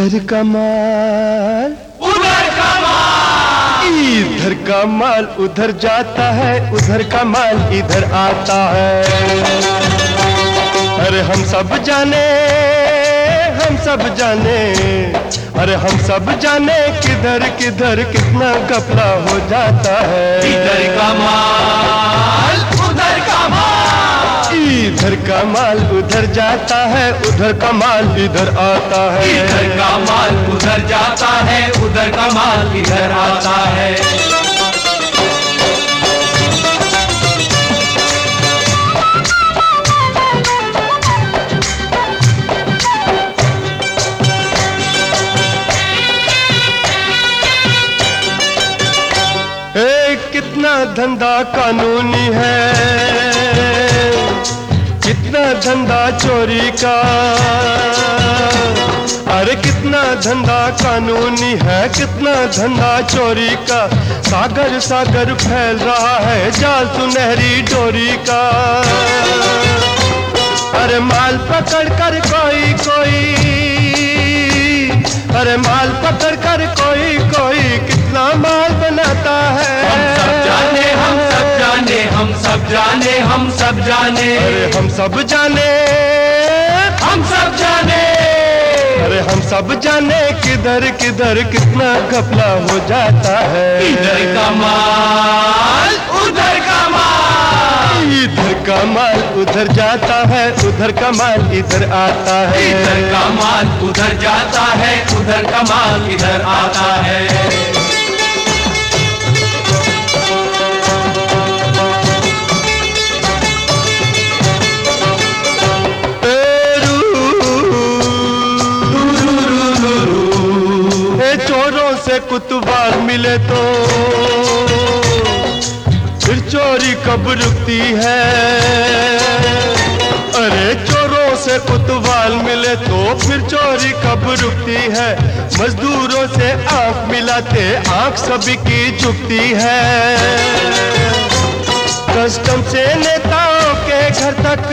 इधर का माल उधर का माल, इधर का माल उधर जाता है, उधर का माल इधर आता है। अरे हम सब जाने, हम सब जाने, अरे हम सब जाने किधर किधर कितना घपला हो जाता है। इधर का माल उधर का माल, इधर का माल उधर जाता है, उधर का माल इधर आता है। इधर का माल उधर जाता है, उधर का माल इधर आता है। कितना धंधा कानूनी है, कितना धंधा चोरी का, अरे कितना धंधा कानूनी है, कितना धंधा चोरी का। सागर सागर फैल रहा है जाल सुनहरी डोरी का। अरे माल पकड़ कर कोई कोई, अरे माल पकड़ कर कोई कोई कितना माल बनाता है। हम सब जाने, हम सब जाने, हम सब जाने, हम सब जाने, अरे हम सब जाने, हम सब जाने, अरे हम सब जाने किधर किधर कितना घपला हो जाता है। इधर का माल उधर का माल, इधर का माल उधर जाता है, उधर का माल इधर आता है। इधर का माल उधर जाता है, उधर का माल इधर आता है। चोरों से कुतवाल मिले तो फिर चोरी कब रुकती है। अरे चोरों से कुतवाल मिले तो फिर चोरी कब रुकती है। मजदूरों से आंख मिलाते आंख सभी की झुकती है। कस्टम से नेताओं के घर तक,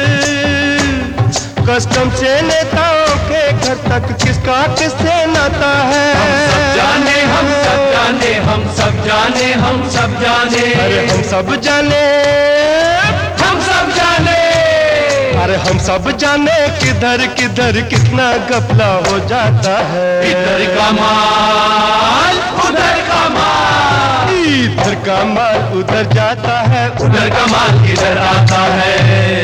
कस्टम से नेताओं के घर तक किसका किससे नाता है। हम सब जाने, हम सब जाने, हम सब जाने, हम सब जाने, अरे हम सब जाने, हम सब जाने, अरे हम सब जाने किधर किधर कितना घपला हो जाता है। इधर का माल उधर का माल, इधर का माल उधर जाता है, उधर का माल इधर आता है।